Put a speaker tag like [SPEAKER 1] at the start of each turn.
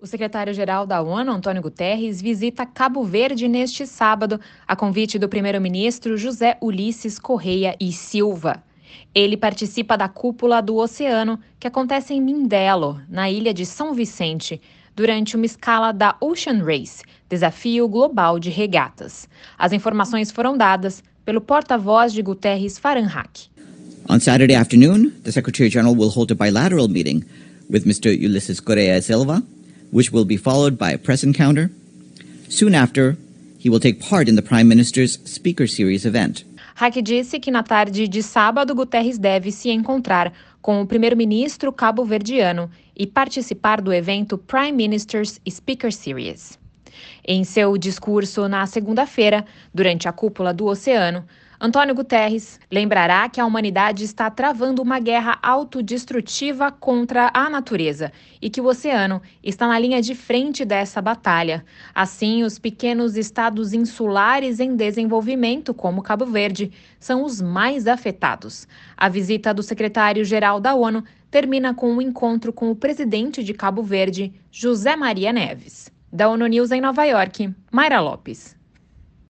[SPEAKER 1] O secretário-geral da ONU, Antônio Guterres, visita Cabo Verde neste sábado, a convite do primeiro-ministro José Ulisses Correia e Silva. Ele participa da cúpula do oceano, que acontece em Mindelo, na ilha de São Vicente, durante uma escala da Ocean Race, desafio global de regatas. As informações foram dadas pelo porta-voz de Guterres, Farhan Haq.
[SPEAKER 2] On Saturday afternoon, the Secretary-General will hold a bilateral meeting with Mr. Ulisses Correa Silva, which will be followed by a press encounter. Soon after, he will take part in the Prime Minister's Speaker Series event.
[SPEAKER 1] Haq disse que na tarde de sábado, Guterres deve se encontrar com o primeiro-ministro cabo-verdiano e participar do evento Prime Minister's Speaker Series. Em seu discurso na segunda-feira, durante a cúpula do oceano, Antônio Guterres lembrará que a humanidade está travando uma guerra autodestrutiva contra a natureza e que o oceano está na linha de frente dessa batalha. Assim, os pequenos estados insulares em desenvolvimento, como Cabo Verde, são os mais afetados. A visita do secretário-geral da ONU termina com um encontro com o presidente de Cabo Verde, José Maria Neves. Da ONU News em Nova York, Mayra Lopes.